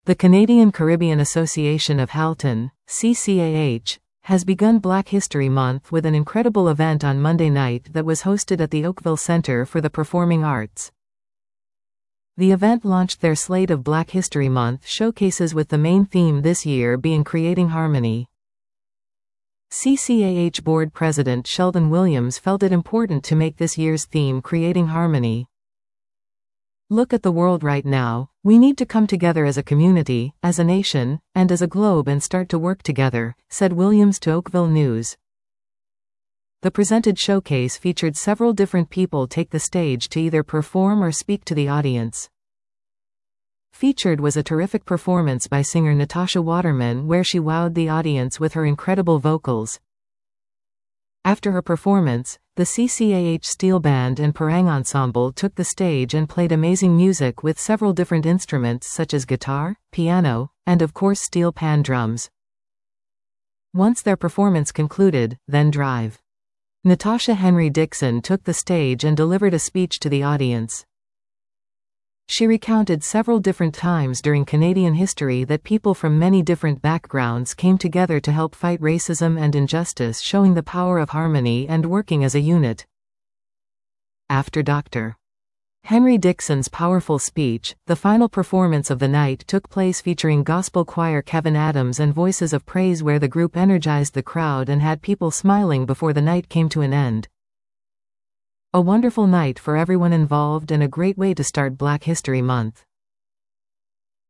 The Canadian Caribbean Association of Halton, CCAH, has begun Black History Month with an incredible event on Monday night that was hosted at the Oakville Center for the Performing Arts. The event launched their slate of Black History Month showcases with the main theme this year being Creating Harmony. CCAH Board President Sheldon Williams felt it important to make this year's theme Creating Harmony. Look at the world right now. We need to come together as a community, as a nation, and as a globe and start to work together, said Williams to Oakville News. The presented showcase featured several different people take the stage to either perform or speak to the audience. Featured was a terrific performance by singer Natasha Waterman where she wowed the audience with her incredible vocals. After her performance, the CCAH Steel Band and Parang Ensemble took the stage and played amazing music with several different instruments such as guitar, piano, and of course steel pan drums. Once their performance concluded, then Drive. Natasha Henry Dixon took the stage and delivered a speech to the audience. She recounted several different times during Canadian history that people from many different backgrounds came together to help fight racism and injustice, showing the power of harmony and working as a unit. After Dr. Henry Dixon's powerful speech, the final performance of the night took place featuring gospel choir Kevin Adams and Voices of Praise where the group energized the crowd and had people smiling before the night came to an end. A wonderful night for everyone involved and a great way to start Black History Month.